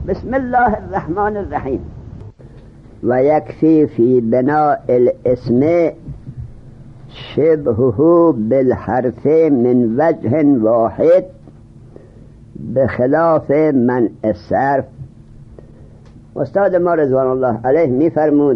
بسم الله الرحمن الرحیم. و یکفی فی بناء الاسم شبهه بالحرف من وجه واحد بخلاف منع الصرف. استاد ما رضوان الله علیه می فرمود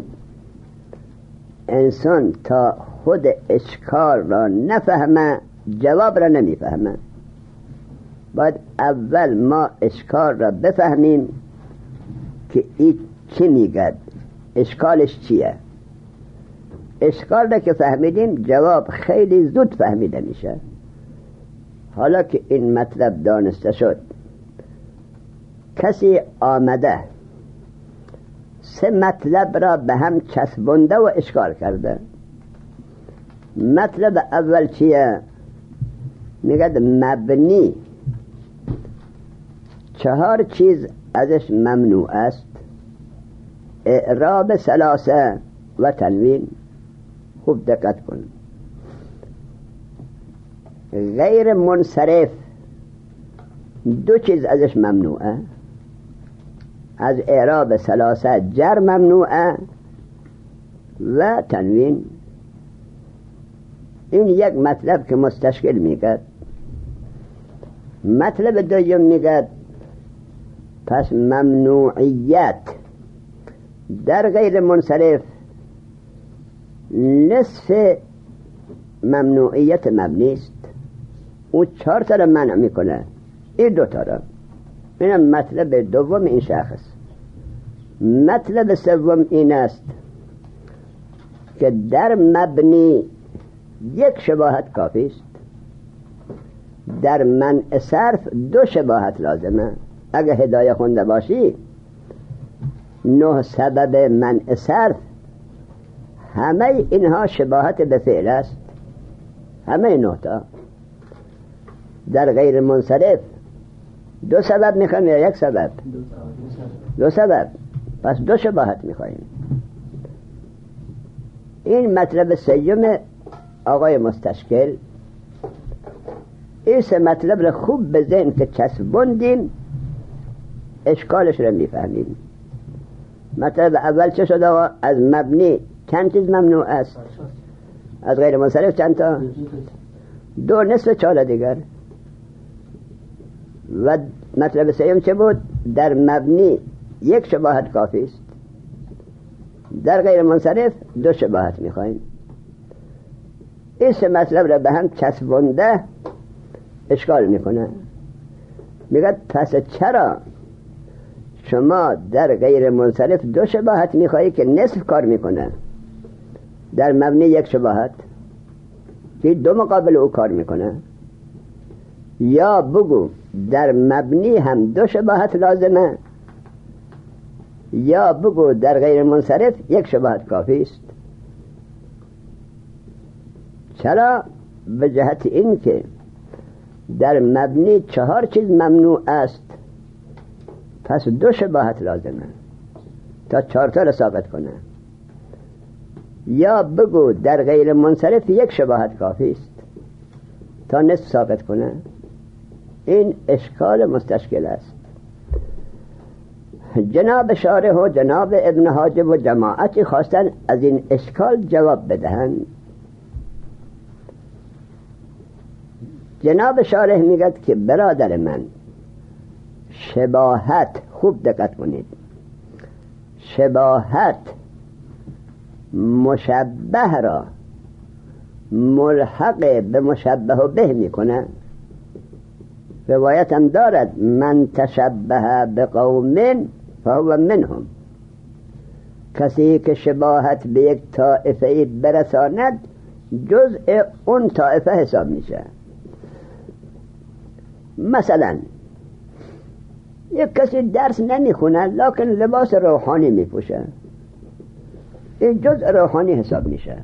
انسان تا خود اشکال را نفهمه جواب را نمی فهمه. باید اول ما اشکال را بفهمیم که این چی میگد، اشکالش چیه. اشکال را که فهمیدیم جواب خیلی زود فهمیده میشه. حالا که این مطلب دانسته شد، کسی آمده سه مطلب را به هم چسبونده و اشکال کرده. مطلب اول چیه؟ میگد مبنی 4 چیز ازش ممنوع است: اعراب ثلاثه و تنوین. خوب دقت کن. غیر منصرف 2 چیز ازش ممنوعه. از اعراب ثلاثه جر ممنوعه و تنوین. این یک مطلب که مستشکل میگد. مطلب دوم میگد پس ممنوعیت در غیر منصرف نصف ممنوعیت مبنی است. او 4 تا را منع میکنه، این 2 تا را. این مطلب دوم این شخص. مطلب سوم این است که در مبنی 1 شباهت کافی است، در منع صرف 2 شباهت لازمه. اگه هدایه خونده باشی 9 سبب منع صرف همه اینها شباهت به فعل است، همه 9 تا. در غیر منصرف 2 سبب میخوایم یا 1 سبب؟ 2 سبب. پس 2 شباهت میخوایم. این مطلب سوم آقای مستشکل. این 3 مطلب رو خوب به ذهن که چسبوندیم اشکالش رو میفهمیم. مطلب اول چه شد؟ از مبنی چند چیز ممنوع است؟ از غیر منصرف چند تا؟ 2 نصف 4 دیگر. و مطلب سوم چه بود؟ در مبنی 1 شباهت کافی است، در غیر منصرف 2 شباهت میخوایم. این 3 مطلب را به هم چسبونده اشکال میکنه. میگه پس چرا شما در غیر منصرف 2 شباهت میخواهی که نصف کار میکنه، در مبنی 1 شباهت که 2 مقابل او کار میکنه؟ یا بگو در مبنی هم 2 شباهت لازمه، یا بگو در غیر منصرف 1 شباهت کافی است. چرا؟ به جهت این که در مبنی 4 چیز ممنوع است، پس 2 شباهت لازمه تا 4 تا را ثابت کنه. یا بگو در غیر منصرف 1 شباهت کافی است تا نصف ثابت کنه. این اشکال مستشکل است. جناب شارح و جناب ابن حاجب و جماعتی خواستن از این اشکال جواب بدهند. جناب شارح میگد که برادر من، شباهت، خوب دقت کنید، شباهت مشبه را ملحق به مشبه به میکنه. روایت هم دارد من تشبه بقوم فهو منهم. کسی که شباهت به یک طائفه برساند جزء اون طائفه حساب میشه. مثلا یک کسی درس نمیخونه لکن لباس روحانی میپوشه، این جزء روحانی حساب میشه.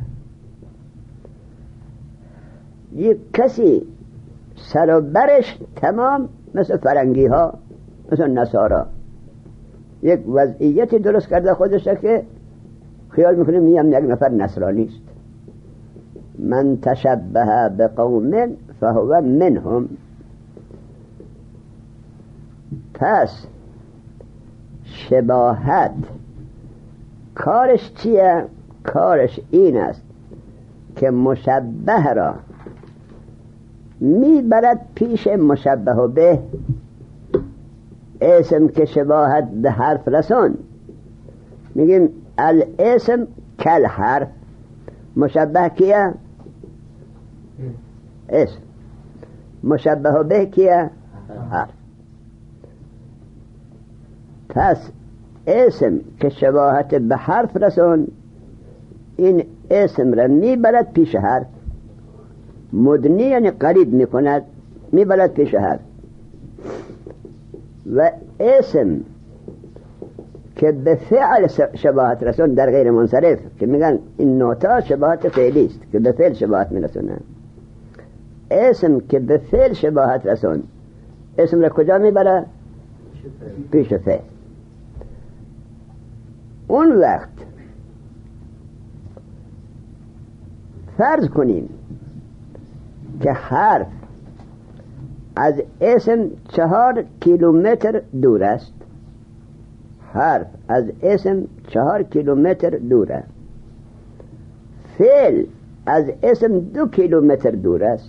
یک کسی سر و برش تمام مثل فرنگی ها، مثل نصارا، یک وضعیتی درست کرده خودشه که خیال میکنه میم یک نفر نصرانی است. من تشبه بقوم فهو منهم. پس شباهت کارش چیه؟ کارش این است که مشبه را میبرد پیش مشبه به. اسم که شباهت به حرف رسون، میگیم الاسم کل حرف. مشبه کیه؟ اسم. مشبه به کیه؟ حرف. پس اسم که شباهت به حرف رسون، این اسم را میبرد پیش حرف. مدنی یعنی قریب میکند، میبرد پیش حرف. و اسم که به فعل شباهت رسون در غیر منصرف، که میگن این نوتا شباهت فعلی است که به فعل شباهت میرسونه. اسم که به فعل شباهت رسون، اسم را کجا میبره؟ پیش فعل. اون وقت فرض کنیم که حرف از اسم 4 کیلومتر دور است. حرف از اسم 4 کیلومتر دوره. فعل از اسم 2 کیلومتر دور است.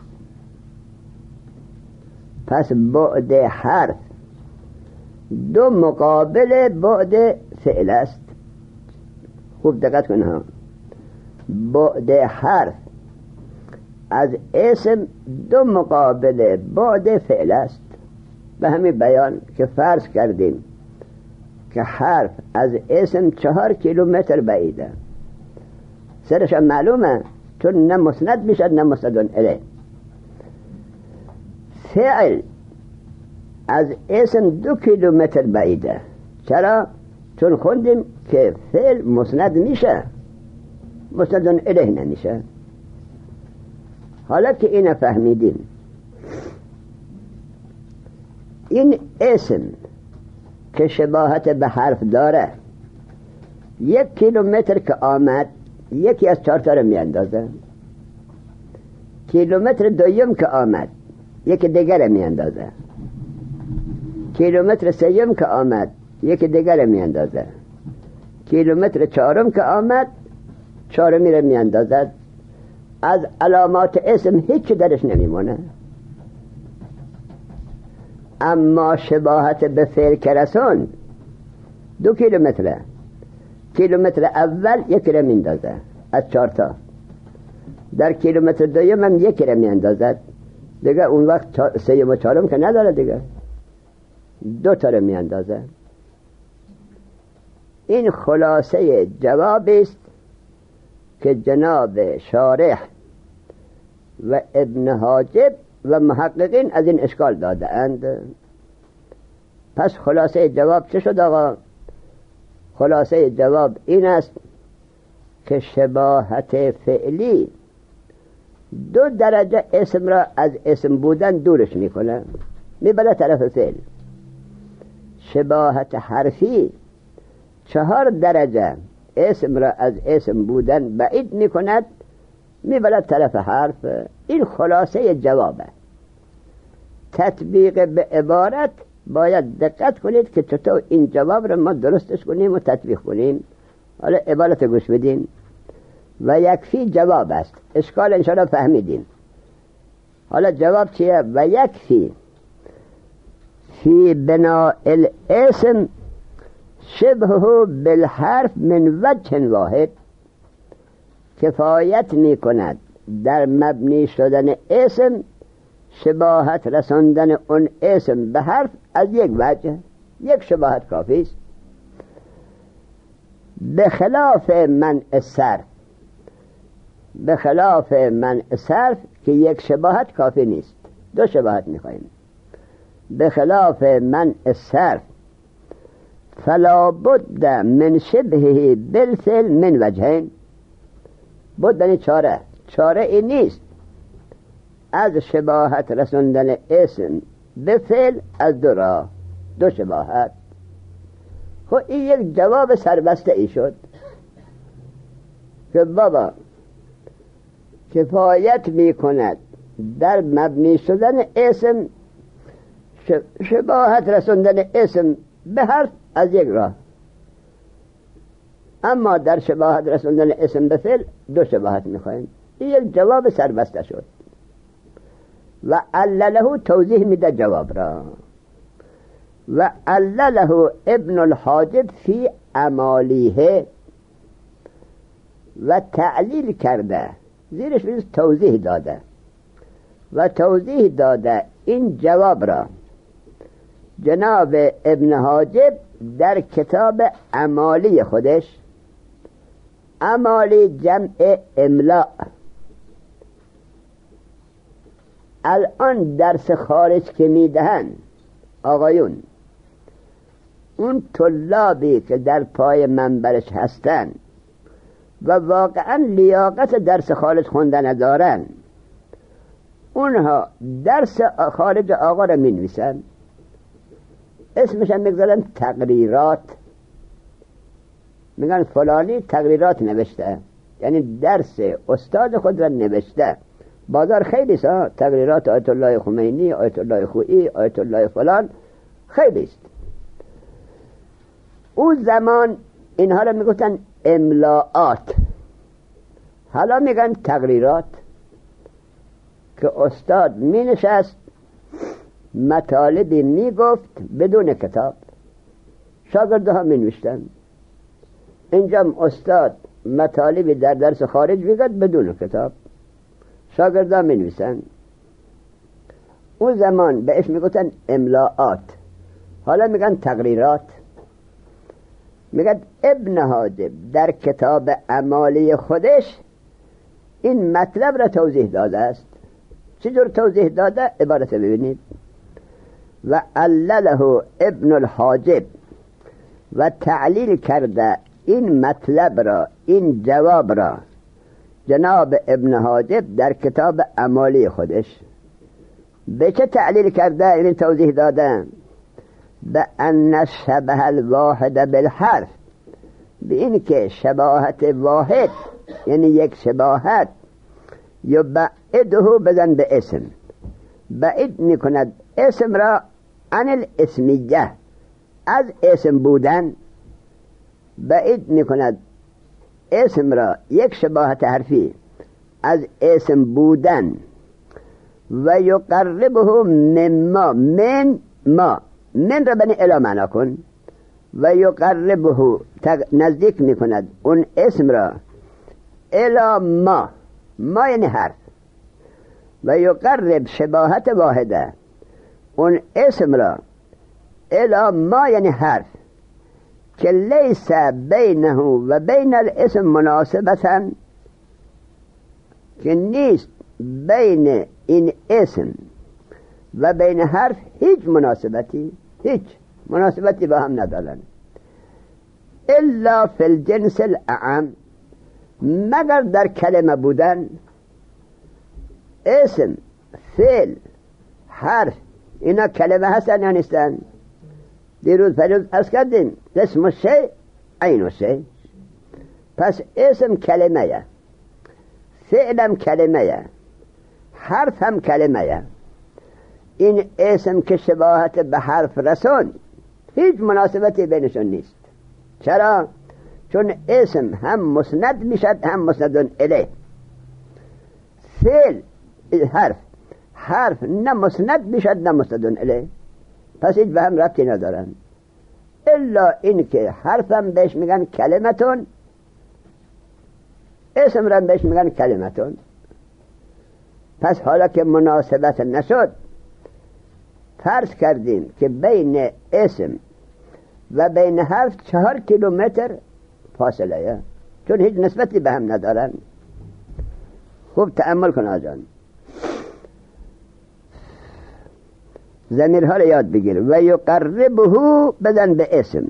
پس بعد حرف 2 مقابل بعد فعل است. خوب دقت کن ها. بعد حرف از اسم 2 مقابل بعد فعل است. به همین بیان که فرض کردیم که حرف از اسم 4 کیلومتر بعیده، سرش معلومه، چون نه مسند میشد نه مسند الیه. فعل از اسم 2 کیلومتر بعیده. چرا؟ چون خوندیم که فعل مسند میشه، مسند الیه نمیشه. حالا که اینو فهمیدیم، این اسم که شباهت به حرف داره 1 کیلومتر که آمد، یکی از 4 تا رو میاندازه. کیلومتر دوم که آمد، یکی دیگر میاندازه. کیلومتر سوم که آمد، یکی دیگر میاندازه. کیلومتر 4م که آمد، 4می رو میاندازد. از علامات اسم هیچ درش نمیمونه. اما شباهت به فعل که رسون 2 کیلومتره. کیلومتر اول 1 رو میاندازه از 4 تا. در کیلومتر دوم هم 1 رو میاندازد دیگه. اون وقت 3 و 4م که نداره دیگه، 2 تا رو میاندازه. این خلاصه جوابی است که جناب شارح و ابن حاجب و محققین از این اشکال داده اند. پس خلاصه جواب چه شد آقا؟ خلاصه جواب این است که شباهت فعلی 2 درجه اسم را از اسم بودن دورش میکنه، میبره طرف فعل. شباهت حرفی 4 درجه اسم را از اسم بودن بعید میکند، میبرد طرف حرف. این خلاصه جوابه. تطبیق به عبارت باید دقت کنید که چطور این جواب را ما درستش کنیم و تطبیق کنیم. حالا عبارت گوش بدین. و یکفی جواب است. اشکال انشاءالله فهمیدین. حالا جواب چیه؟ و یکفی فی بناء الاسم شبهه بالحرف من وجه واحد. کفایت می کند در مبنی شدن اسم شباهت رساندن اون اسم به حرف از یک وجه. یک شباهت کافی است. بخلاف منع صرف. بخلاف منع صرف که یک شباهت کافی نیست، 2 شباهت میخواییم. بخلاف منع صرف فلا بد من شبهه بالفعل من وجهین. بد چاره این نیست از شباهت رسوندن اسم به فعل از 2 راه، 2 شباهت. خب این یک جواب سربسته ای شد که بابا کفایت می کند در مبنی شدن اسم شباهت رسوندن اسم به حرف از یک راه. اما در شباهت رسوندن اسم به فعل دو شباهت میخوایم. این یک جواب سربسته شد. و علله توضیح میده جواب را. و علله ابن الحاجب فی امالیه و تعلیل کرده، زیرش توضیح داده و توضیح داده این جواب را جناب ابن حاجب در کتاب امالی خودش. امالی جمع املاء. الان درس خارج که میدهن آقایون، اون طلابی که در پای منبرش هستن و واقعا لیاقت درس خارج خوندن ندارن، اونها درس خارج آقا را می نویسن، اسمش هم میگذارن تقریرات، میگن فلانی تقریرات نوشته، یعنی درس استاد خود را نوشته. بازار خیلی است، تقریرات آیت الله خمینی، آیت الله خویی، آیت الله فلان خیلی است. اون زمان اینها را میگفتن املاعات، حالا میگن تقریرات، که استاد می نشست مطالبی می گفت بدون کتاب، شاگردها می نوشتن. اینجا استاد مطالبی در درس خارج میگد بدون کتاب، شاگردها می نویسن. اون زمان بهش می گفتن املاعات، حالا میگن تقریرات. میگد ابن حاجب در کتاب امالی خودش این مطلب را توضیح داده است. چجور توضیح داده؟ عبارت ببینید. و علله ابن الحاجب و تعلیل کرده این مطلب را، این جواب را جناب ابن حاجب در کتاب امالی خودش. به چه تعلیل کرده؟ این توضیح داده به ان شبه الواحد بالحرف، به این که شباهت واحد یعنی یک شباهت یبعده بزن به اسم، بعید میکند اسم را عن الاسمیه، از اسم بودن بعید میکند اسم را، یک شباهت حرفی از اسم بودن. و یقربه مما، من ما، من را بنی الا معنا کن. و یقربه نزدیک میکند اون اسم را الا ما، ما یعنی حرف. و یقرب شباهت واحده اون اسم را الا ما یعنی حرف، که لیس بینه و بین الاسم مناسبتا، که نیست بین این اسم و بین حرف هیچ مناسبتی، هیچ مناسبتی با هم ندارن. الا فی الجنس الاعم، مگر در کلمه بودن. اسم، فعل، حرف اینا کلمه هستن یا نیستن؟ دیروز پریروز عرض کردیم اسم الشیء عین الشیء. پس اسم کلمه، فعلم کلمه، حرف هم کلمه. این اسم که شباهت به حرف رسون هیچ مناسبتی بینشون نیست. چرا؟ چون اسم هم مسند میشد هم مسندون الیه. فعل حرف نه مسند میشد نه مسندون الیه، پس هیچ به هم ربطی ندارن. الا این که حرفم بهش میگن کلمتون، اسم را بهش میگن کلمتون. پس حالا که مناسبت نشد، فرض کردیم که بین اسم و بین حرف 4 کیلومتر فاصله، چون هیچ نسبتی به هم ندارن. خوب تأمل کن آجان، ضمیرها را یاد بگیر. و یقربه بزن به اسم،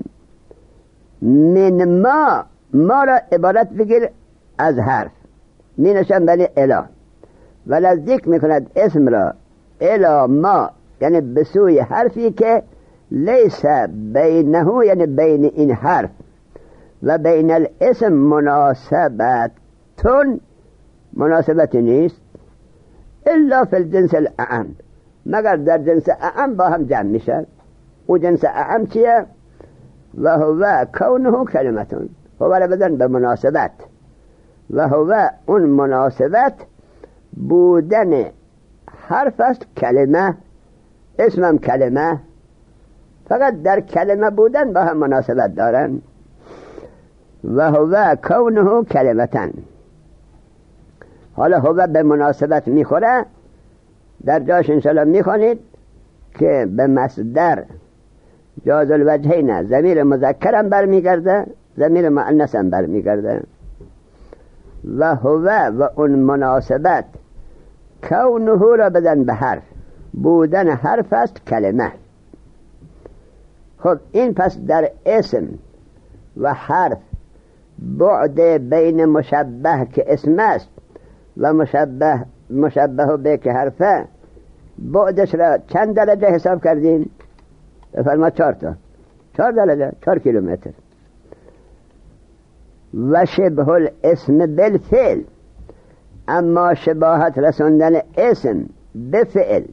من ما را عبارت بگیر از حرف، مینشن بلی الا، و نزدیک میکند اسم را الا ما، یعنی به سوی حرفی که لیس بینه، یعنی بین این حرف و بین الاسم مناسبتون، مناسبتی نیست. الا فی الجنس الاعم، مگر در جنس اعم با هم جمع میشن. او جنس اعم چیه؟ و هو کونه کلمتون، هو را بزن به مناسبت، و هو اون مناسبت بودن حرف است. کلمه اسمم کلمه، فقط در کلمه بودن با هم مناسبت دارن. و هو کونه کلمتن، حالا هو به مناسبت میخوره. در جاش انشاءالله میخوانید که به مصدر جاز الوجهین ضمیر مذکرم برمیگرده، ضمیر مؤنثم برمیگرده. و هو و اون مناسبت کونه را بدن به حرف، بودن حرف است کلمه. خب این پس در اسم و حرف بعد بین مشبه که اسم است و مشبه به که حرفه، بعدش را چند درجه حساب کردیم؟ بفرما 4 درجه، 4 کیلومتر. و شبه الاسم بالفعل، اما شباهت رسوندن اسم به فعل.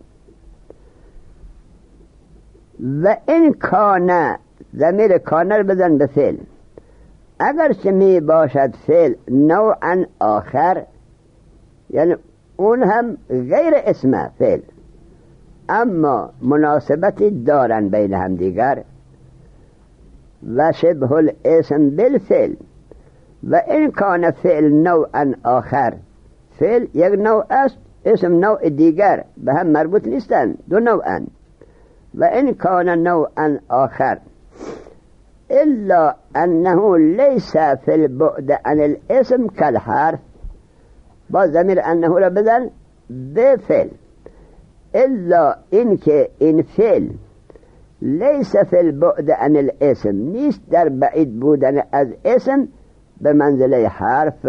و این کانه، ضمیر کانه رو بزن به فعل، اگرچه می باشد فعل نوعا آخر، یعنی اون هم غیر اسم فعل، اما مناسبتی دارن بین هم دیگر. و شبه الاسم بالفعل، و این کان فعل نوعا آخر، فعل یک نوع است، اسم نوع دیگر، به هم مربوط نیستن، دو نوعن. و این کان نوعا آخر الا انه لیس فی البعد عن الاسم کالحرف، با ضمیر انه را بدن به فعل، الا اینکه این فعل لیس فی البعد عن الاسم، نیست در بعید بودن از اسم به منزله حرف.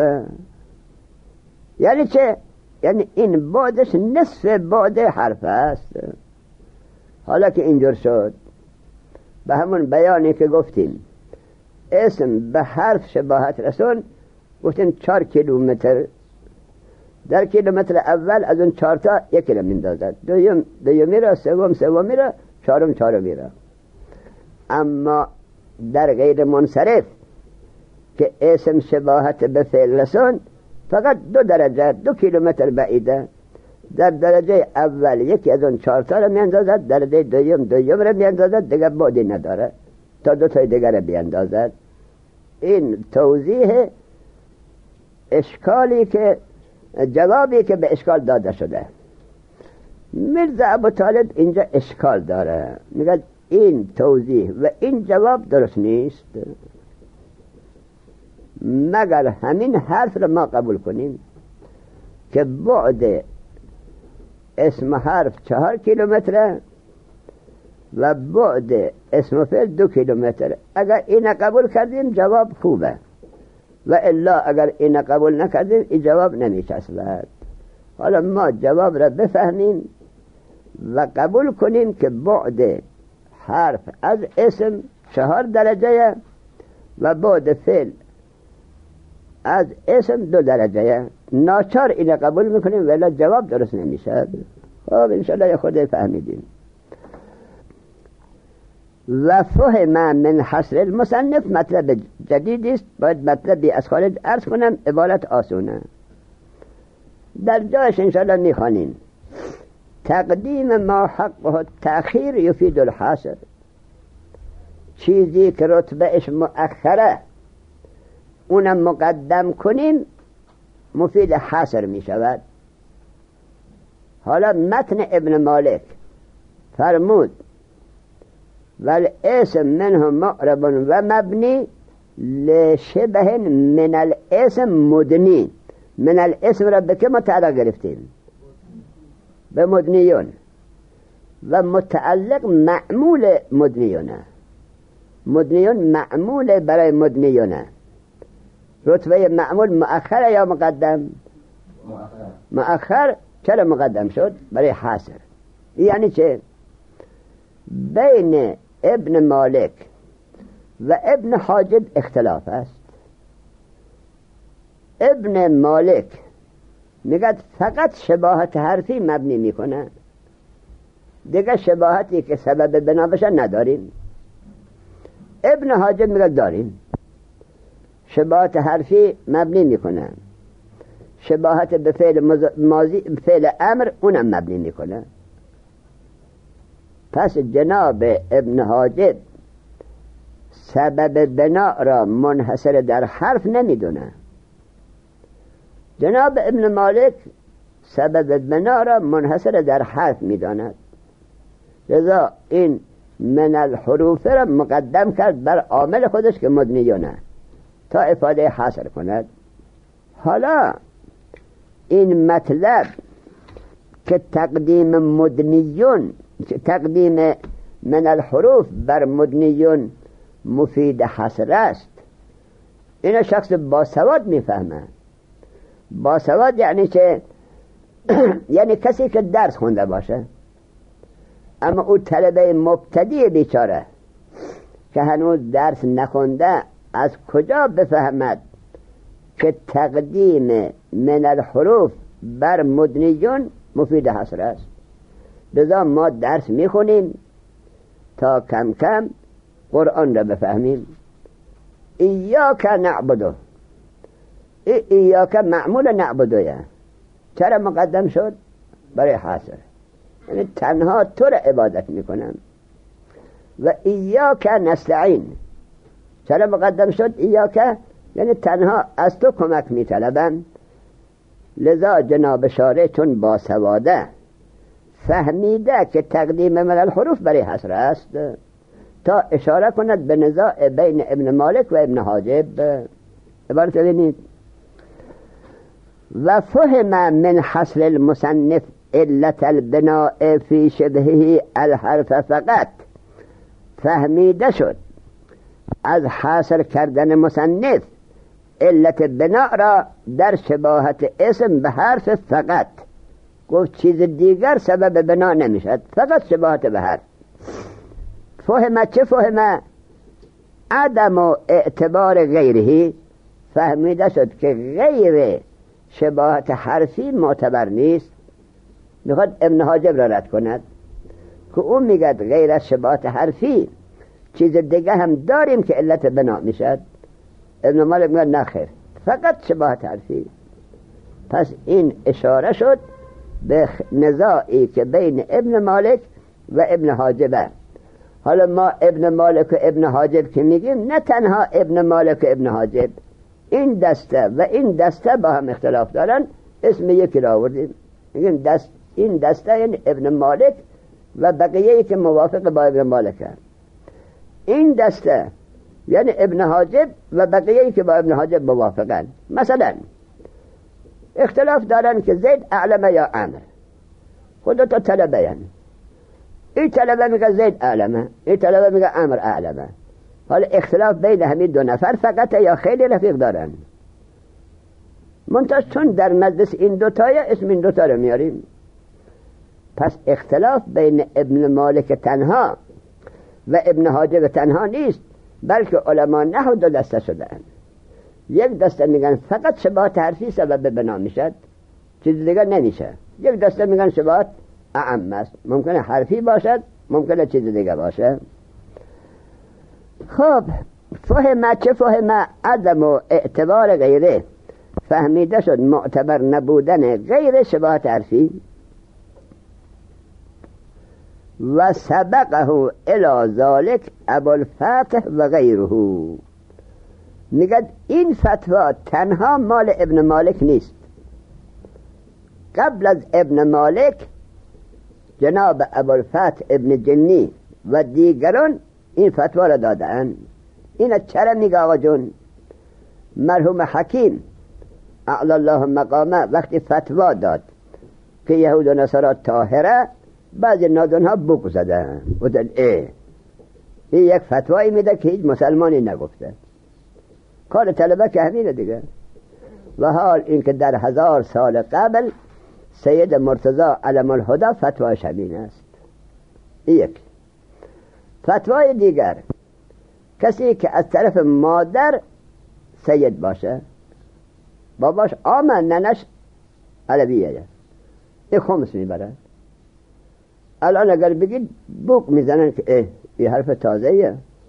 یعنی چه؟ یعنی این بعدش نصف بعد حرف است. حالا که اینجور شد، به همون بیانی که گفتیم اسم به حرف شباهت رسون، گفتیم 4 کیلومتر. در کیلومتر اول از اون 4 تا 1 را میندازد، دومی را، سومی را، چهارمی را. اما در غیر منصرف که اسم شباهت به فعل رسون، فقط 2 درجه، 2 کیلومتر بعیده. در درجه اول یکی از اون 4 تا را میاندازد، درجه دوم را میاندازد، دیگر بعدی نداره تا 2 تای دیگر را بیاندازد. این توضیح اشکالی که، جوابی که به اشکال داده شده. میرزا ابوطالب اینجا اشکال داره، میگه این توضیح و این جواب درست نیست، مگر همین حرف را ما قبول کنیم که بعد اسم حرف 4 کیلومتره و بعد اسم فعل 2 کیلومتر. اگر این قبول کردیم جواب خوبه، و الا اگر این قبول نکردیم این جواب نمیچسبد. حالا ما جواب را بفهمیم و قبول کنیم که بعد حرف از اسم 4 درجه و بعد فعل از اسم 2 درجه. ناچار این قبول میکنیم ولی جواب درست نمیشه. خب انشاءالله خود فهمیدیم. و فهم من حصر المصنف مطلب جدیدی است، باید مطلبی از خارج عرض کنم، عبارت آسونه. در جایش انشاءالله میخوانیم تقدیم ما حقه تأخیر یفید الحاصر، چیزی که رتبهش مؤخره اونم مقدم کنیم مفید حاصر می شود. حالا متن ابن مالک فرمود والاسم منه معرب و مبنی لشبه من الاسم مدنی. من الاسم را به که متعلق گرفتیم؟ به مدنیون، و متعلق معمول مدنیونه. مدنیون معمول برای مدنیونه. رتبه معمول مؤخر یا مقدم؟ مؤخر. چرا مقدم شد؟ برای حاصر. یعنی چه؟ بین ابن مالک و ابن حاجب اختلاف است. ابن مالک میگه فقط شباهت حرفی مبنی میکنه، دیگه شباهتی که سبب بنا بشه نداریم. ابن حاجب میگه داریم. شباهت حرفی مبنی میکنه، شباهت به فعل ماضی فعل امر اونم مبنی میکنه. پس جناب ابن حاجب سبب بنا را منحصر در حرف نمیدونه. جناب ابن مالک سبب بنا را منحصر در حرف میداند، لذا این من الحروف را مقدم کرد بر عامل خودش که مدنیونه تا افاده حاصل کند. حالا این مطلب که تقدیم مدنیون، تقدیم من الحروف بر مدنیون مفید حصر است، این شخص باسواد میفهمه. باسواد یعنی چه؟ یعنی کسی که درس خونده باشه، اما او طلبه مبتدی بیچاره که هنوز درس نخونده از کجا بفهمد که تقدیم من الحروف بر مدنیون مفید حصر است؟ لذا ما درس میخونیم تا کم کم قرآن را بفهمیم. ایاک نعبدو، ایاک معمول نعبدویه، چرا مقدم شد؟ برای حاصل، یعنی تنها تو را عبادت میکنم. و ایاک نستعین، چرا مقدم شد ایاک؟ یعنی تنها از تو کمک میطلبم. لذا جناب شارع چون باسواده فهمیده که تقدیم من الحروف برای حصر است تا اشاره کند به نزاع بین ابن مالک و ابن حاجب. عبارت ببینید: و فهم من حصر المصنف علت البناء فی شبهه الحرف فقط، فهمیده شد از حاصل کردن مصنف علت بناء را در شباهت اسم به حرف فقط. گفت چیز دیگر سبب بنا نمیشد، فقط شباهت به حرف. فهم چه فهم؟ عدم و اعتبار غیره، فهمیده شد که غیر شباهت حرفی معتبر نیست. میخواد ابن حاجب را رد کند که اون میگه غیر از شباهت حرفی چیز دیگه هم داریم که علت بنا میشد. ابن مالک میگه نخیر، فقط شباهت حرفی. پس این اشاره شد به نزاعی که بین ابن مالک و ابن حاجبه. حالا ما ابن مالک و ابن حاجب که میگیم، نه تنها ابن مالک و ابن حاجب، این دسته و این دسته با هم اختلاف دارن، اسم یکی را آوردیم، میگیم این دسته یعنی ابن مالک و بقیه‌ای که موافق با ابن مالک هست. این دسته یعنی ابن حاجب و بقیه‌ای که با ابن حاجب موافقن. مثلا اختلاف دارن که زید اعلمه یا عمر، خودتا طلبه یعنی این طلبه میگه زید اعلمه، این طلبه میگه عمر اعلمه. حالا اختلاف بین همین دو نفر فقط یا خیلی رفیق دارن. منتها چون در مجلس این دوتای اسم این دوتا رو میاریم، پس اختلاف بین ابن مالک تنها و ابن حاجب تنها نیست، بلکه علما نحو دو دسته شدن. یک دسته میگن فقط شباهت حرفی سبب بنا میشد، چیز دیگر نمیشه. یک دسته میگن شباهت اعم است، ممکنه حرفی باشد، ممکنه چیز دیگر باشه. خب فهم چه فهم؟ عدم و اعتبار غیره، فهمیده شد معتبر نبودن غیر شباهت حرفی. و سبقه الی ذلك ابوالفتح و غیره، میگه این فتوا تنها مال ابن مالک نیست. قبل از ابن مالک جناب ابوالفتح ابن جنی و دیگران این فتوا را دادن. این چرا میگه آقا جون؟ مرحوم حکیم اعلی الله مقامه وقتی فتوا داد که یهود و نصارا طاهره، بعضی نادانها بوق زدن، گفتن این یک فتوایی میده که هیچ مسلمانی نگفته. کار طلبه که همینه دیگه. و حال این که در 1000 سال قبل سید مرتضی علم الهدی فتواش همین است. یک فتوای دیگر، کسی که از طرف مادر سید باشه، باباش آمن ننش علویه، این خمس میبرن. الان اگر بگید بوق میزنن که این حرف تازهیه،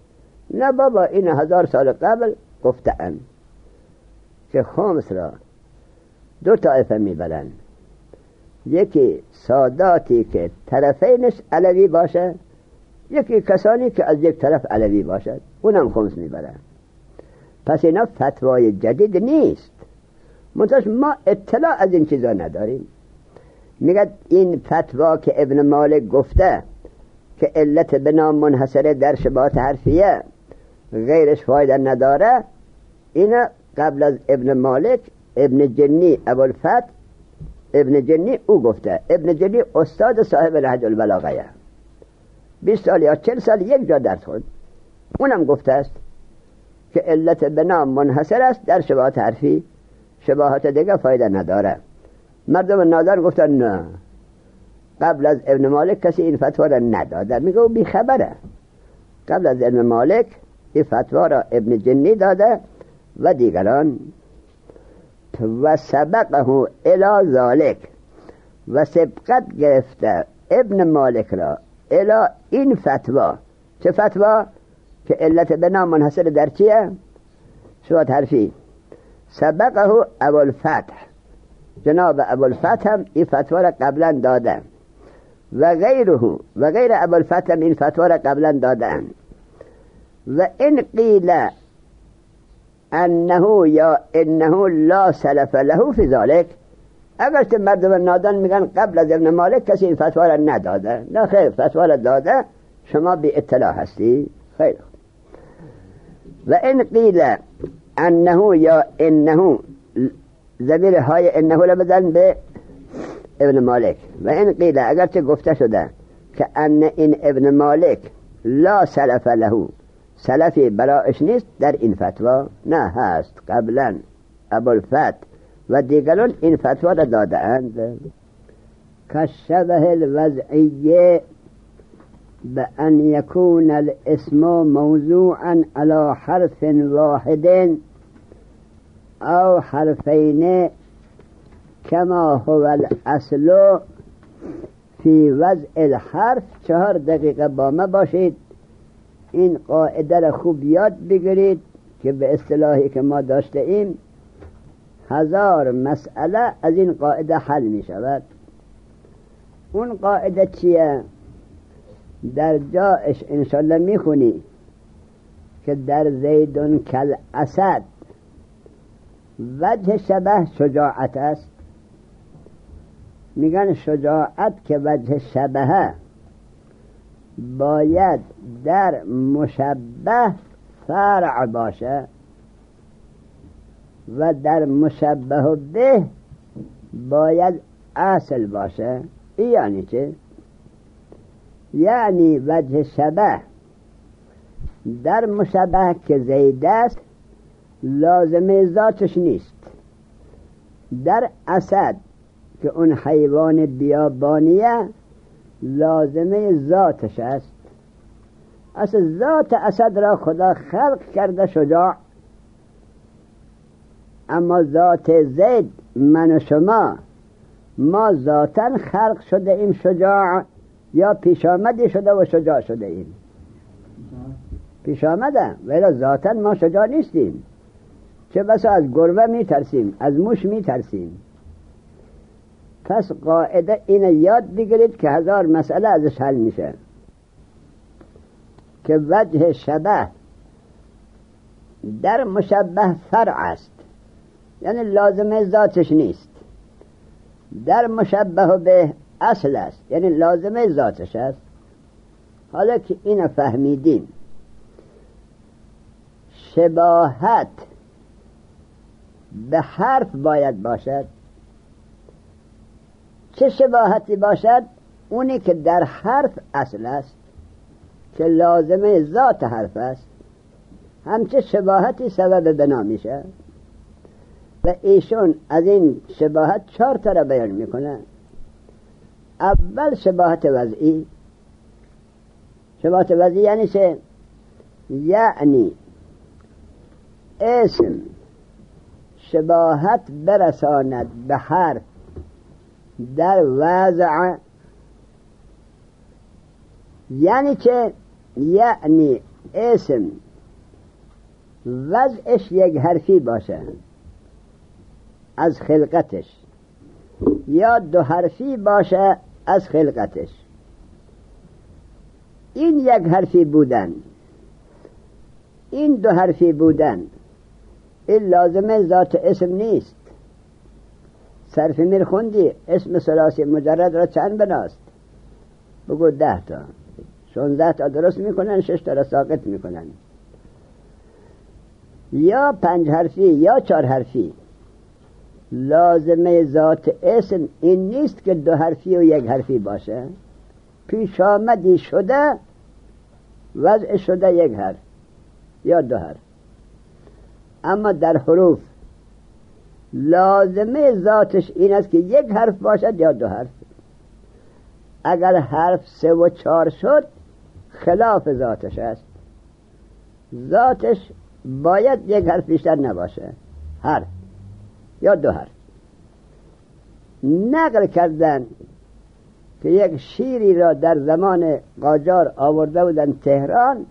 نه بابا این 1000 سال قبل گفته‌اند که خمس را 2 طایفه میبرن، یکی ساداتی که طرفینش علوی باشه، یکی کسانی که از یک طرف علوی باشد، اونم خمس میبرن. پس اینا فتوای جدید نیست، منتها ما اطلاع از این چیزا نداریم. میگه این فتوا که ابن مالک گفته که علت بنا منحصره در شباهت حرفیه، غیرش فایده نداره، اینا قبل از ابن مالک ابن جنی ابوالفتح ابن جنی او گفته. ابن جنی استاد صاحب نهج البلاغه، 20 سال یا 40 سال یک جا درس خورد، اونم گفته است که علت بنا منحصر است در شباهت حرفی، شباهت دیگه فایده نداره. مردم نادر گفتن نه، قبل از ابن مالک کسی این فتوا را نداده. میگه او بیخبره، قبل از ابن مالک این فتوا را ابن جنی داده و دیگران. و سبقه الی ذالک، و سبقت گرفته ابن مالک را الی این فتوا. چه فتوا؟ که علت بنا منحصر در چیه؟ شباهت حرفی. سبقه ابوالفتح، جناب ابوالفتح هم این فتوا را قبلا داده، و غیر ابوالفتح هم این فتوا را قبلا داده. و این قیل انه یا انه لا سلف له فی ذلک، اگرچه مردم نادان میگن قبل از ابن مالک کسی این فتوا را نداده. نه خیر، فتوا را داده، شما بی اطلاع هستی. خیر. و این قیل انه یا انه، ضمیر های انه را بدن به ابن مالک. و این قیل، اگرچه گفته شده که ان این ابن مالک لا سلف له، سلفی برایش نیست در این فتوا، نه هست، قبلا ابوالفتح و دیگران این فتوا را داده اند. کشبه الوضعیه بأن يكون الاسم موضوعا على حرف واحد او حرفين كما هو الاصل في وضع الحرف. 4 دقیقه با ما باشید، این قاعده را خوب یاد بگیرید که به اصطلاحی که ما داشته ایم 1000 مسئله از این قاعده حل می شود. اون قاعده چیه؟ در جایش انشالله می خونی که در زیدون کل اسد وجه شبه شجاعت است. میگن شجاعت که وجه شبه باید در مشبه فرع باشه و در مشبه به باید اصل باشه. این یعنی چه؟ یعنی وجه شبه در مشبه که زید است لازمه ذاتش نیست، در اسد که اون حیوان بیابانیه لازمه ذاتش است. اصل ذات اسد را خدا خلق کرده شجاع، اما ذات زید من و شما ما ذاتاً خلق شده ایم شجاع، یا پیش آمدی شده و شجاع شده ایم؟ پیش آمده، ولی ذاتاً ما شجاع نیستیم. چه بسا از گربه می ترسیم، از موش می ترسیم. پس قاعده اینه یاد بگیرید که 1000 مسئله ازش حل میشه، که وجه شبه در مشبه فرع است، یعنی لازمه ذاتش نیست. در مشبه به اصل است، یعنی لازمه ذاتش است. حالا که اینو فهمیدیم، شباهت به حرف باید باشد. چه شباهتی باشد؟ اونی که در حرف اصل است، که لازمه ذات حرف است. همچه شباهتی سبب بنا میشه. و ایشون از این شباهت 4 تا را بیان میکنه. اول شباهت وضعی. شباهت وضعی یعنی چه؟ یعنی اسم شباهت برساند به حرف در وضع. یعنی چه؟ یعنی اسم وضعش یک حرفی باشه از خلقتش یا دو حرفی باشه از خلقتش، این یک حرفی بودن، این دو حرفی بودن، این لازمه ذات اسم نیست. صرف میر خوندی اسم ثلاثی مجرد را چند بناست؟ بگو 10 تا، 16 تا درست میکنن، 6 تا را ساقط میکنن. یا 5 حرفی یا 4 حرفی. لازمه ذات اسم این نیست که 2 حرفی و 1 حرفی باشه. پیش آمدی شده، وضع شده 1 حرف یا 2 حرف. اما در حروف لازمه ذاتش این است که 1 حرف باشد یا 2 حرف. اگر حرف 3 و 4 شد خلاف ذاتش است. ذاتش باید 1 حرف بیشتر نباشه، حرف یا 2 حرف. نقل کردن که یک شیری را در زمان قاجار آورده بودن تهران،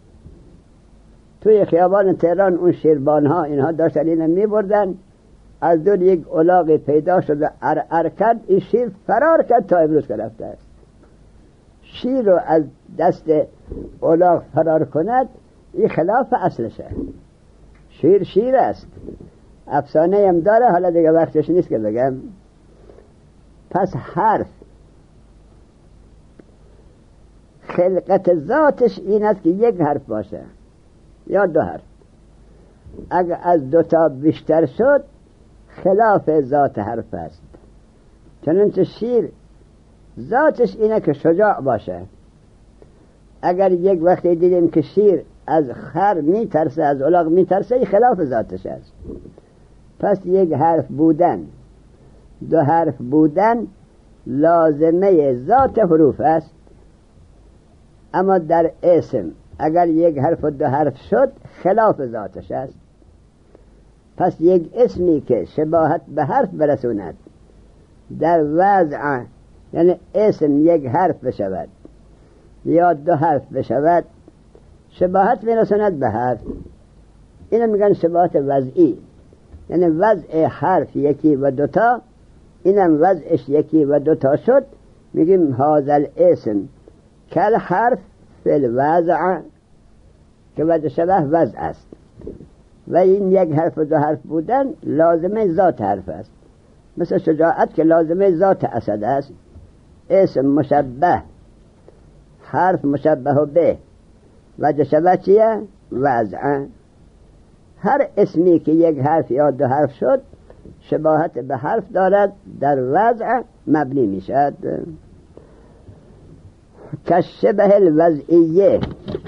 توی خیابان تهران اون شیربانها اینها داشتن اینو می بردن، از دور یک الاغی پیدا شد و ار کرد، این شیر فرار کرد تا امروز که رفته است. شیر رو از دست الاغ فرار کند، این خلاف اصلشه. شیر است. افسانه هم داره، حالا دیگه وقتش نیست که بگم. پس حرف خلقت ذاتش این است که 1 حرف باشه یا 2 حرف. اگر از 2 تا بیشتر شد خلاف ذات حرف است. چنانچه شیر ذاتش اینه که شجاع باشه. اگر یک وقتی دیدیم که شیر از خر میترسه، از الاغ میترسه، این خلاف ذاتش است. پس 1 حرف بودن، 2 حرف بودن لازمه ذات حروف است. اما در اسم اگر 1 حرف و 2 حرف شد خلاف ذاتش است. پس یک اسمی که شباهت به حرف برسوند در وضع، یعنی اسم 1 حرف بشود یا 2 حرف بشود، شباهت برسوند به حرف، اینو میگن شباهت وضعی. یعنی وضع حرف 1 و 2 تا، اینم وضعش 1 و 2 تا شد، میگیم هذا الاسم کل حرف فی الوضع، که وضع شبه وضع است. و این 1 حرف و 2 حرف بودن لازمه ذات حرف است. مثل شجاعت که لازمه ذات اسد است. اسم مشبه، حرف مشبه به، وضع شبه چیه؟ وضع. هر اسمی که 1 حرف یا 2 حرف شد شباهت به حرف دارد، در وضع مبنی می شد. کشبه الوضعیه،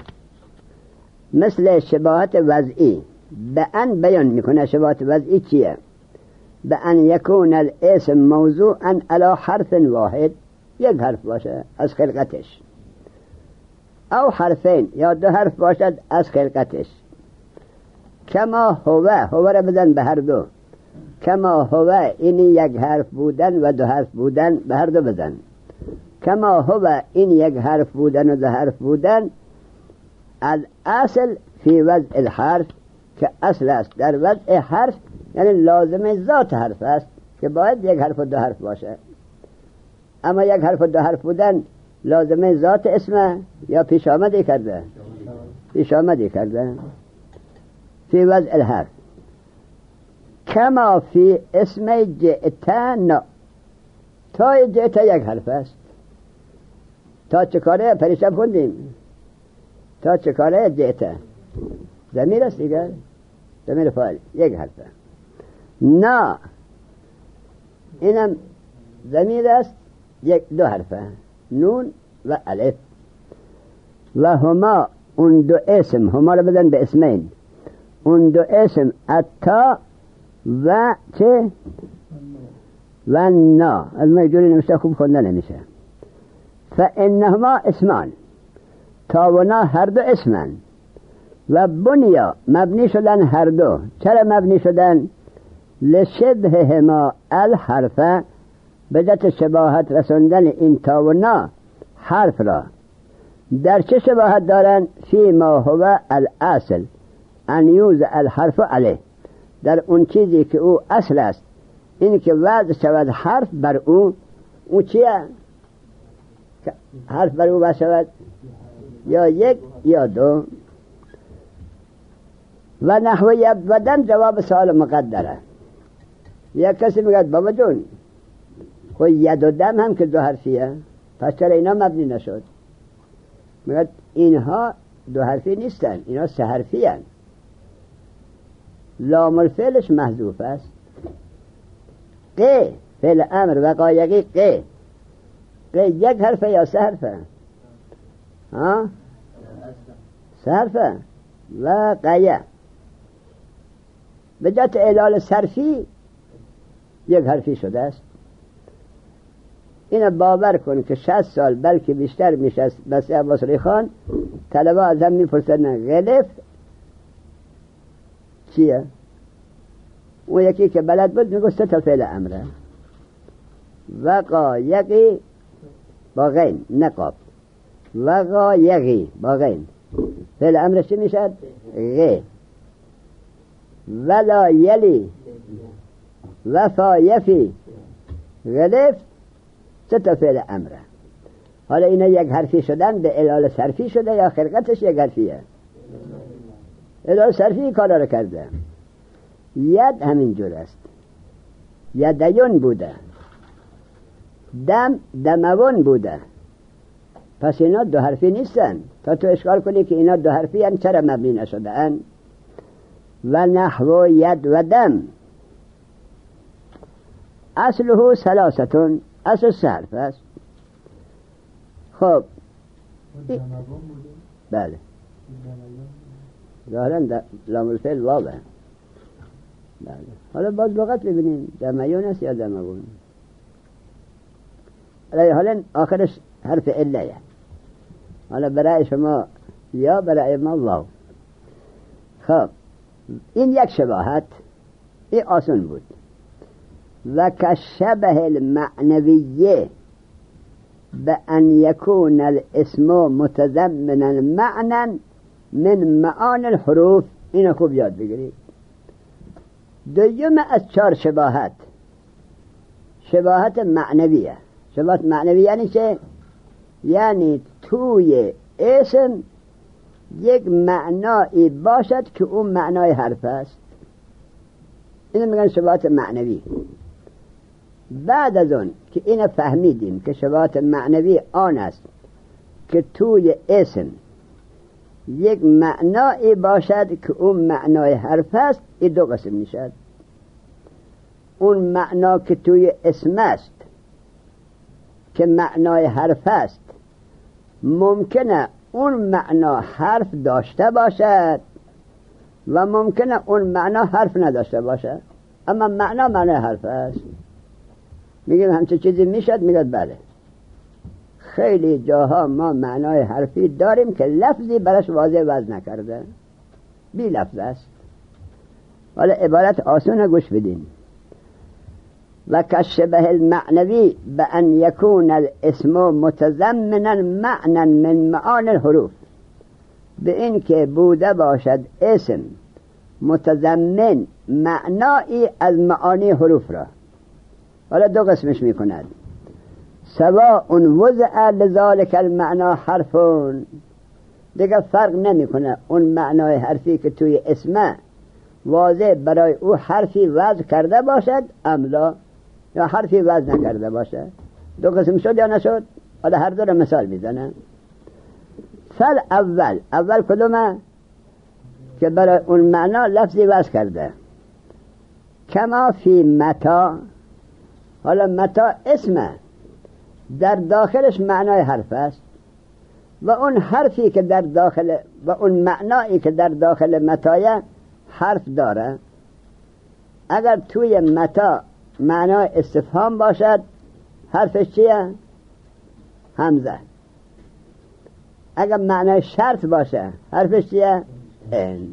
مثل شباهت وضعی. به ان بیان میکنه شباهت وضعی چیه؟ به ان یکون الاسم موضوعا علی حرف واحد، 1 حرف باشه از خلقتش، او حرفین یا 2 حرف باشد از خلقتش. کما هو را بدن به هر دو. کما هو این 1 حرف بودن و 2 حرف بودن به هر دو بدن. کما هو این 1 حرف بودن و 2 حرف بودن الاصل فی وضع الحرف، که اصل است در وضع حرف، یعنی لازمه ذات حرف است که باید 1 حرف و 2 حرف باشه. اما 1 حرف و 2 حرف بودن لازمه ذات اسمه یا پیش آمدی کرده؟ پیش آمدی کرده فی وضع الحرف. کما فی اسم جئتنا، تا جئتا 1 حرف است. تا چه کاره؟ پریشب خوندیم. تا چه کاره جئتا ضمیر است دیگر، ضمیر فاعل 1 حرف. نا اینم ضمیر است 2 حرف، نون و الف. و هما اون 2 اسم، هما رو بدن به اسمین، اون 2 اسم اتا و چه و نا. از ما جوری نمیشه، خوب خونده نمیشه. فانهما اسمان، تا و نا هر 2 اسمن. و بنیا مبنی شدن هر 2. چرا مبنی شدن؟ لشبههما الحرف، به جهت شباهت رسوندن این تا و نا حرف را. در چه شباهت دارن؟ فی ما هو الاصل، ان یوضع الحرف علیه، در اون چیزی که او اصل است این که وضع شود حرف بر او چیه؟ حرف بر او وضع شود یا یک یا دو. و نحو یبودن جواب سوال مقدره. یک کسی میگه بابا جون خب ید و دم هم که دو حرفیه، پس چرا اینا مبنی نشد؟ میگه اینها دو حرفی نیستن، اینا سه حرفی هن. لام الفعلش محذوف است. ق فعل امر و قایقی ق یک حرفه یا سه حرفه؟ ها؟ سه حرفه. و قیه به جهت اعلال صرفی یک حرفی شده است. اینو باور کن که 60 سال بلکه بیشتر میشه بس عباس علی خان طلبه از هم میپرسن غلف چیه؟ اون یکی که بلد بود میگو 3 تا فعل امره. وقایقی با غین نقاب، وقایقی با غین فعل امرش چی میشد؟ غ. ولا یلی وفایفی غلف 3 تا فعل امره. حالا اینا یک حرفی شدن به علال صرفی شده یا خلقتش یک حرفیه؟ علال صرفی کارا رو کرده. ید همین جور است، یدیون بوده، دم دمون بوده، پس اینا دو حرفی نیستن. تا تو اشکال کنی که اینا دو حرفی هن چرا مبنی نشده هن؟ و نحو ید و دم اصله 3، اصل 3 حرف است. خب بله ظاهرا لام الفعل واوه. بله حالا باز لغت ببینیم دمیون است یا دمون. حالا آخرش حرف علیه. حالا برای شما یا برای ما واو. خب این یک شباهت، این آسان بود. و کشبه المعنویه به ان یکون الاسم متضمنا معنی من معانی الحروف. اینو خوب یاد بگیرید. دوم از 4 شباهت، شباهت معنویه. شباهت معنویه یعنی چه؟ یعنی توی اسم یک معنایی باشد که اون معنای حرف است. اینو میگن شباهت معنوی. بعد از اون که اینو فهمیدیم که شباهت معنوی آن است که توی اسم یک معنایی باشد که اون معنای حرف است، این 2 قسم میشد. اون معنا که توی اسم است که معنای حرف است، ممکنه اون معنا حرف داشته باشد و ممکنه اون معنا حرف نداشته باشد، اما معنا معنای حرف است. میگیم همچه چیزی میشد؟ میگه بله. خیلی جاها ما معنای حرفی داریم که لفظی برش واضح وضع نکرده، بی لفظ است. حالا عبارت آسونه گوش بدین. و کشبه المعنوی به ان یکون الاسم متضمنا معنی من معانی الحروف، به این که بوده باشد اسم متضمن معنایی از معانی حروف را. حالا 2 قسمش میکند. سواء وضع لذالک المعنا حرفون، دیگه فرق نمیکنه اون معنای حرفی که توی اسمه واضح برای او حرفی وضع کرده باشد املا، یا حرفی وضع نکرده باشد. 2 قسم شد یا نشد؟ حالا هر دو رو مثال میزنم. فل اول کدومه؟ که برای اون معنا لفظی وضع کرده. کما فی متا. حالا متا اسمه، در داخلش معنای حرف است و اون حرفی که در داخل و اون معنایی که در داخل متایه حرف داره. اگر توی متا معنای استفهام باشد حرفش چیه؟ همزه. اگر معنای شرط باشه حرفش چیه؟ ان.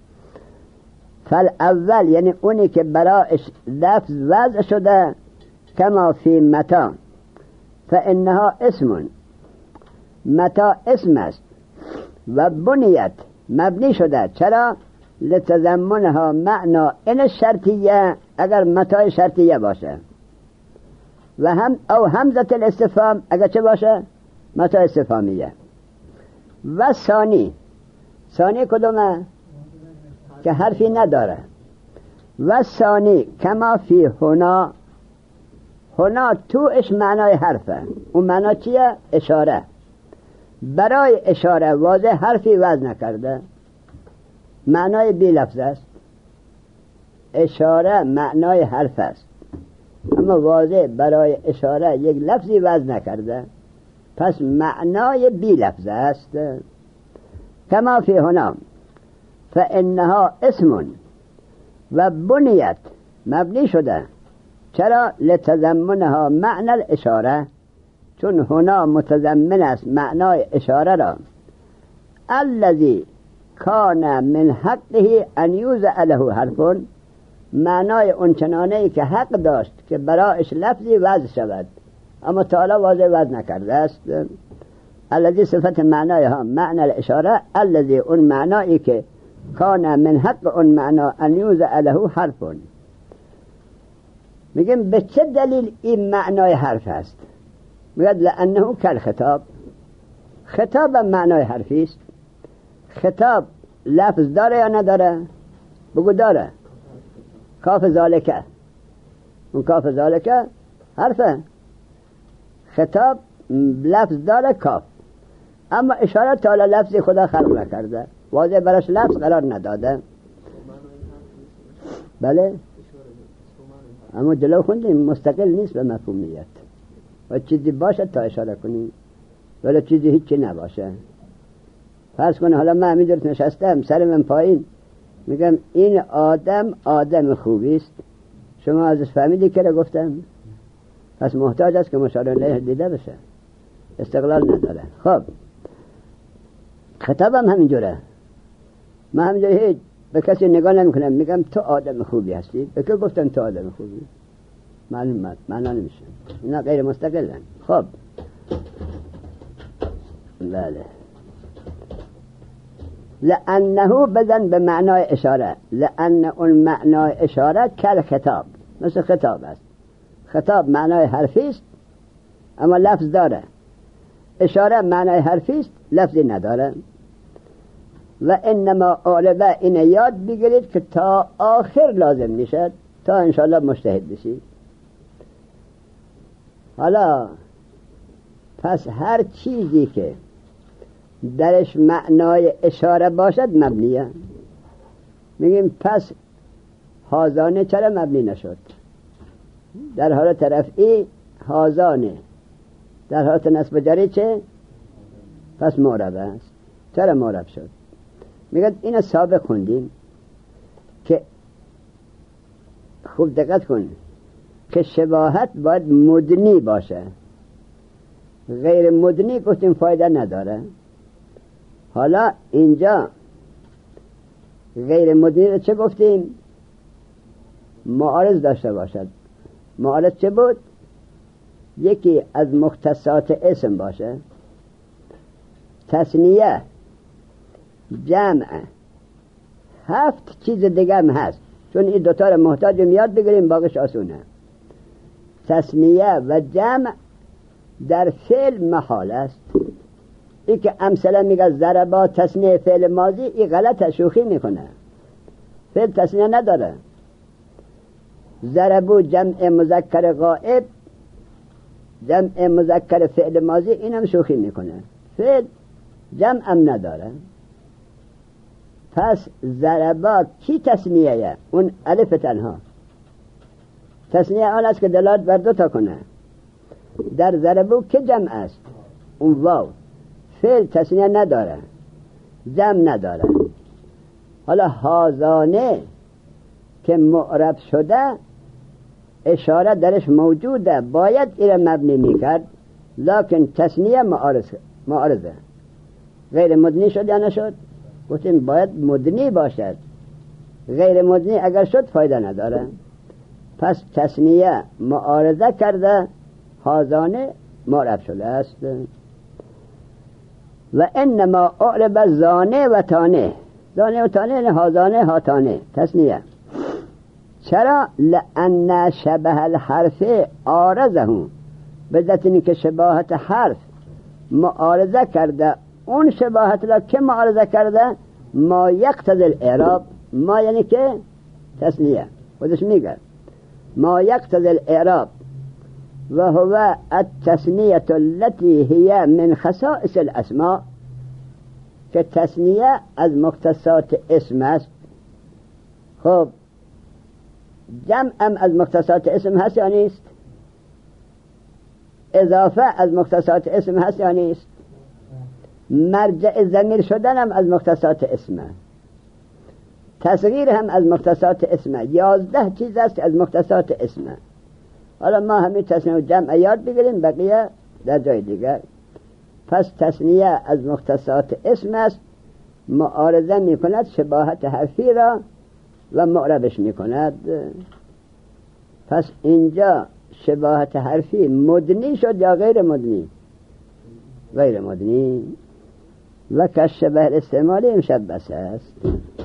فالاول یعنی اونی که برایش لفظ وضع شده کما فی متا فانها اسم، متا اسم است و بنیت مبنی شده. چرا؟ لتضمنها معنا این شرطیه اگر متای شرطیه باشه و هم او همزه الاستفهام اگر چه باشه متای استفهامیه. و ثانی کدومه که حرفی نداره. و ثانی کما فی هنا توش معنای حرفه. اون معنا چیه؟ اشاره. برای اشاره واضح حرفی وضع نکرده، معنای بی لفظ است. اشاره معنای حرف است اما واضح برای اشاره یک لفظی وضع نکرده، پس معنای بی لفظ است. کما فی هنا فانها اسم و بنیت مبنی شده. چرا؟ لتضمنها معنی الاشاره، چون هنا متضمن است معنای اشاره را. الذی کان من حقه ان یوضع له حرف، معنای اونچنانه‌ای که حق داشت که برایش لفظی وضع شود اما تعالی واضح وضع نکرده است. الذی صفت معنای ها معنی الاشاره، الذی اون معنایی که کان من حق اون معنا ان یوضع له حرف. میگیم به چه دلیل این معنای حرف است؟ میگه لانه کل خطاب. خطاب معنای حرفی است. خطاب لفظ داره یا نداره؟ بگو داره. کاف ذالکه، اون کاف ذالکه حرفه. خطاب لفظ داره کاف، اما اشاره تعالی لفظی خدا خلق نکرده، واضح براش لفظ قرار نداده. بله اما جلو خوندیم مستقل نیست به مفهومیت. و چیزی باشه تا اشاره کنیم ولی چیزی هیچی نباشه. فرض کنه حالا من همینجور نشستم سر من پایین میگم این آدم خوبی است، شما ازش فهمیدی که گفتم؟ پس محتاج است که مشاره الیه دیده بشه، استقلال نداره. خب خطابم همینجوره. من همینجوری هیچ به کسی نگاه نمیکنم میگم تو آدم خوبی هستی. به که گفتم تو آدم خوبی؟ معنا نمیشه، اینا غیر مستقلن. خب بله. لانه بزن به معنای اشاره، لان اون معنای اشاره کل خطاب، مثل خطاب است. خطاب معنای حرفی است اما لفظ داره. اشاره معنای حرفی است لفظی نداره. و انما عالبه این یاد بگیرید که تا آخر لازم میشه تا انشاءالله مجتهد بشید. حالا پس هر چیزی که درش معنای اشاره باشد مبنیه. میگیم پس هازانه چرا مبنی نشد؟ در حالت رفعی هازانه، در حالت نصب جری چه؟ پس معرب است. چرا معرب شد؟ میگه این سابق خوندیم که خوب دقت کن که شباهت باید مدنی باشه، غیر مدنی گفتیم فایده نداره. حالا اینجا غیر مدنی رو چه گفتیم؟ معارض داشته باشد. معارض چه بود؟ یکی از مختصات اسم باشه، تثنیه، جمع، 7 چیز دیگه هم هست، چون این دوتا رو محتاجیم یاد بگیریم باقیش آسونه. تثنیه و جمع در فعل محال است. این که امثله میگه ضربا تثنیه فعل ماضی، این غلطه، شوخی میکنه. فعل تثنیه نداره. ضربو جمع مذکر غائب، جمع مذکر فعل ماضی، اینم شوخی میکنه. فعل جمع هم نداره. پس ضربا کی تثنیه؟ اون الف تنها. تثنیه آن است که دلالت بر دو تا کنه. در ضربو که جمع است؟ اون واو. فعل تثنیه نداره، جمع نداره. حالا هازانه که معرب شده اشاره درش موجوده، باید این مبنی میکرد، لکن تثنیه معارضه. غیر مدنی شد یا نشد؟ گفتیم باید مدنی باشد. غیر مدنی اگر شد فایده نداره. پس تثنیه معارضه کرده، هازانه معرب شده است. و انما اعرب زانه و تانه، زانه و تانه، هازانه هاتانه تصنیه. چرا؟ لأن شبه الحرف عارضه، به ذات این که شباهت حرف معارضه کرده. اون شباهت را که معارضه کرده؟ ما یقتضی الاعراب. ما یعنی که تصنیه، خودش میگه ما یقتضی الاعراب و هو التثنیه التي هي من خصائص الاسماء، که تثنیه از مختصات اسم است. خب جمع از مختصات اسم هست یا نیست؟ اضافه از مختصات اسم هست یا نیست؟ مرجع ضمیر شدن هم از مختصات اسمه، تصغیر هم از مختصات اسمه. 11 چیز است از مختصات اسمه. حالا ما همین تصنیه و جمع یاد بگیریم، بقیه در جای دیگر. پس تصنیه از مختصات اسم است، معارضه می کند شباهت حرفی را و معربش می کند. پس اینجا شباهت حرفی مدنی شد یا غیر مدنی؟ غیر مدنی. و که شبه الاستعمالی مشبس است.